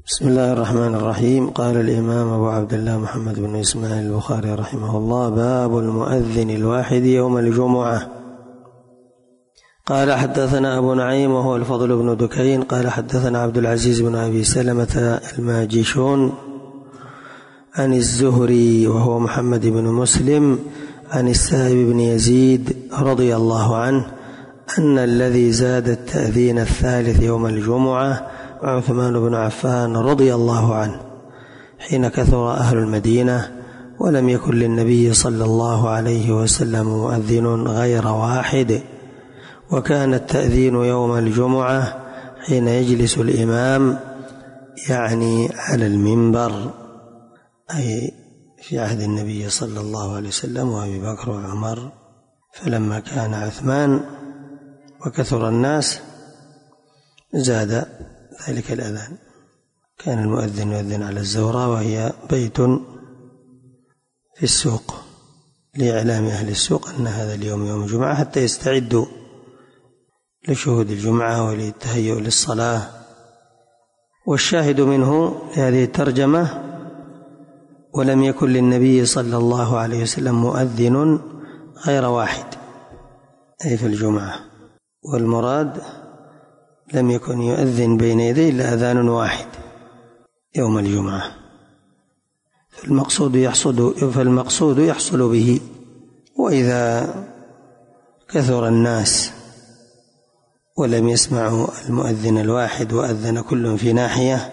بسم الله الرحمن الرحيم. قال الإمام أبو عبد الله محمد بن إسماعيل البخاري رحمه الله: باب المؤذن الواحد يوم الجمعة. قال حدثنا أبو نعيم وهو الفضل بن دكين قال حدثنا عبد العزيز بن أبي سلمة الماجشون عن الزهري وهو محمد بن مسلم عن السائب بن يزيد رضي الله عنه أن الذي زاد التأذين الثالث يوم الجمعة عثمان بن عفان رضي الله عنه حين كثر أهل المدينة ولم يكن للنبي صلى الله عليه وسلم مؤذن غير واحد، وكان التأذين يوم الجمعة حين يجلس الإمام يعني على المنبر، أي في عهد النبي صلى الله عليه وسلم وأبي بكر وعمر. فلما كان عثمان وكثر الناس زاد ذلك الأذان. كان المؤذن يؤذن على الزوراء وهي بيت في السوق لإعلام أهل السوق أن هذا اليوم يوم الجمعة حتى يستعدوا لشهود الجمعة وللتهيؤ للصلاة. والشاهد منه لهذه الترجمة: ولم يكن للنبي صلى الله عليه وسلم مؤذن غير واحد، أي في الجمعة، والمراد لم يكن يؤذن بين يديه إلا أذان واحد يوم الجمعة، فالمقصود يحصل به. وإذا كثر الناس ولم يسمعوا المؤذن الواحد وأذن كل في ناحية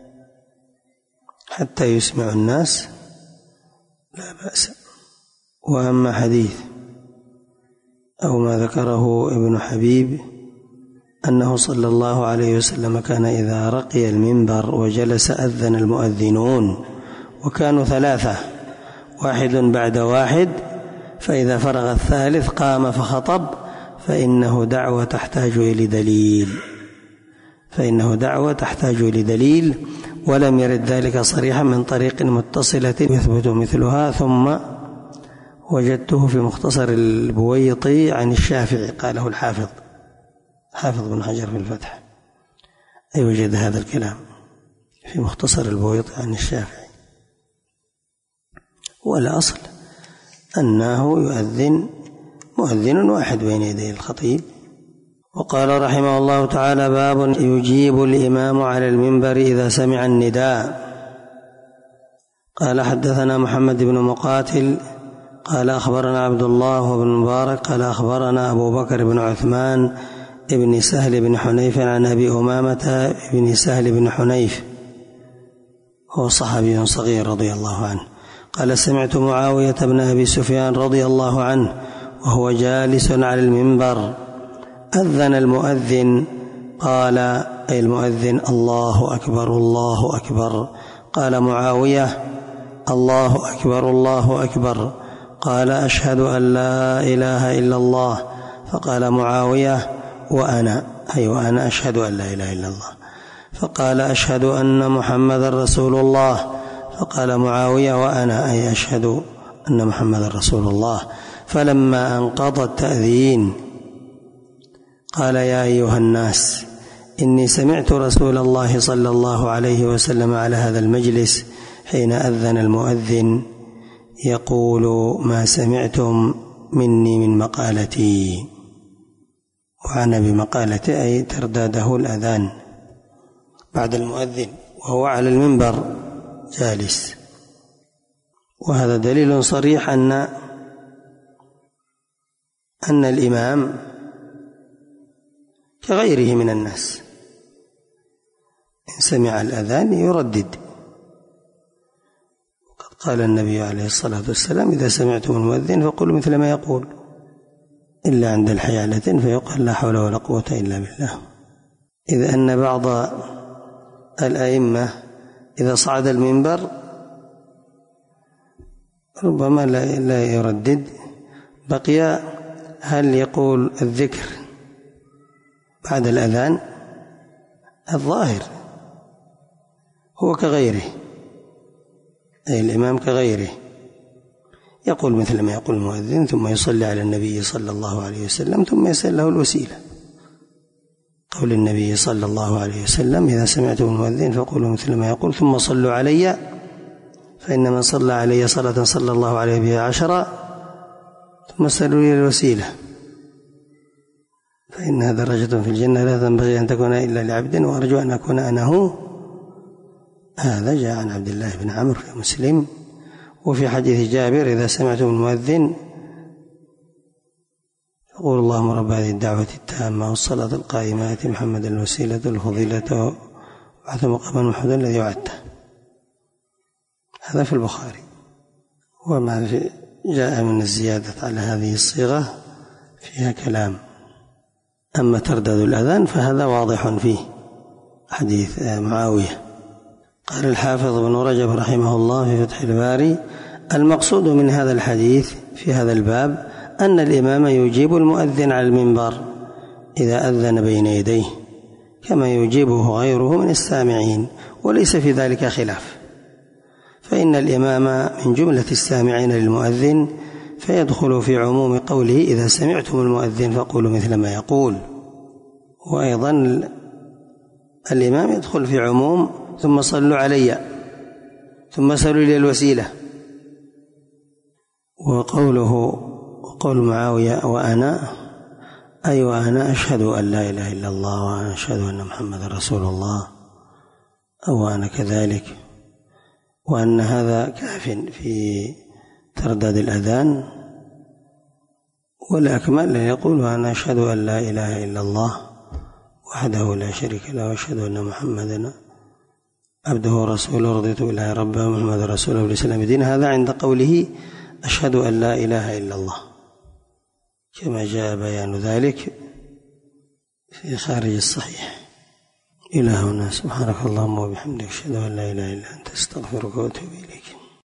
حتى يسمع الناس لا بأس. وأما حديث أو ما ذكره ابن حبيب أنه صلى الله عليه وسلم كان إذا رقي المنبر وجلس أذن المؤذنون، وكانوا ثلاثة واحد بعد واحد، فإذا فرغ الثالث قام فخطب، فإنه دعوة تحتاج إلى دليل، ولم يرد ذلك صريحا من طريق متصلة يثبت مثلها. ثم وجدته في مختصر البويطي عن الشافعي، قاله الحافظ بن حجر في الفتح، أي وجد هذا الكلام في مختصر البويطي عن الشافعي. والأصل أنه يؤذن مؤذن واحد بين يدي الخطيب. وقال رحمه الله تعالى: باب يجيب الإمام على المنبر إذا سمع النداء. قال حدثنا محمد بن مقاتل قال أخبرنا عبد الله وابن مبارك قال أخبرنا أبو بكر بن عثمان ابن سهل بن حنيف عن أبي أمامة ابن سهل بن حنيف، هو صحابي صغير رضي الله عنه، قال: سمعت معاوية بن أبي سفيان رضي الله عنه وهو جالس على المنبر أذن المؤذن، قال أي المؤذن: الله أكبر الله أكبر. قال معاوية: الله أكبر الله أكبر. قال: أشهد أن لا إله إلا الله. فقال معاوية: وأنا أشهد أن لا إله إلا الله. فقال: أشهد أن محمد رسول الله. فقال معاوية: وأنا أي أشهد أن محمد رسول الله. فلما انقضى التأذين قال: يا أيها الناس، إني سمعت رسول الله صلى الله عليه وسلم على هذا المجلس حين أذن المؤذن يقول: ما سمعتم مني من مقالتي. وعنى بمقالته أي ترداده الأذان بعد المؤذن وهو على المنبر جالس. وهذا دليل صريح أن الإمام كغيره من الناس إن سمع الأذان يردد. وقد قال النبي عليه الصلاة والسلام: إذا سمعتم المؤذن فقولوا مثل ما يقول، إلا عند الحيالة فيقال لا حول ولا قوة إلا بالله. إذ أن بعض الأئمة إذا صعد المنبر ربما لا يردد، بقي هل يقول الذكر بعد الأذان؟ الظاهر هو كغيره، أي الإمام كغيره، يقول مثل ما يقول المؤذن، ثم يصلي على النبي صلى الله عليه وسلم، ثم يسأل له الوسيلة. قول النبي صلى الله عليه وسلم: إذا سمعتم المؤذن فقولوا مثل ما يقول ثم صلوا علي، فإن من صلى علي صلاة صلى الله عليه بها 10 ثم اسألوا لي الوسيلة فإنها درجة في الجنة لا تنبغي أن تكون إلا لعبد وأرجو أن أكون أنا هو. هذا جاء عن عبد الله بن عمرو في مسلم. وفي حديث جابر: إذا سمعتم المؤذن فقولوا اللهم رب هذه الدعوة التامة والصلاة القائمة آت محمد الوسيلة الفضيلة وبعث مقاما محمودا الذي وعدته. هذا في البخاري. وما جاء من الزيادة على هذه الصيغة فيها كلام. أما تردد الأذان فهذا واضح فيه حديث معاوية. قال الحافظ ابن رجب رحمه الله في فتح الباري: المقصود من هذا الحديث في هذا الباب أن الإمام يجيب المؤذن على المنبر إذا أذن بين يديه كما يجيبه غيره من السامعين، وليس في ذلك خلاف، فإن الإمام من جملة السامعين للمؤذن فيدخل في عموم قوله: إذا سمعتم المؤذن فقولوا مثل ما يقول. وأيضا الإمام يدخل في عموم ثم صلوا علي ثم سألوا لي الوسيلة. وقول معاوية: وأنا أي وأنا أشهد أن لا إله إلا الله وأنا أشهد أن محمد رسول الله، أو أنا كذلك، وأن هذا كاف في ترداد الأذان. والأكمل أن يقول: وأنا أشهد أن لا إله إلا الله وحده لا شريك له وأشهد أن محمدا عبده ورسوله رضيت بالله ربا ومحمد رسوله والإسلام دينا. هذا عند قوله: أشهد أن لا إله إلا الله، كما جاء بيان ذلك في خارج الصحيح. إلى هنا، سبحانك اللهم وبحمدك أشهد أن لا إله إلا أنت أستغفرك وأتوب إليك.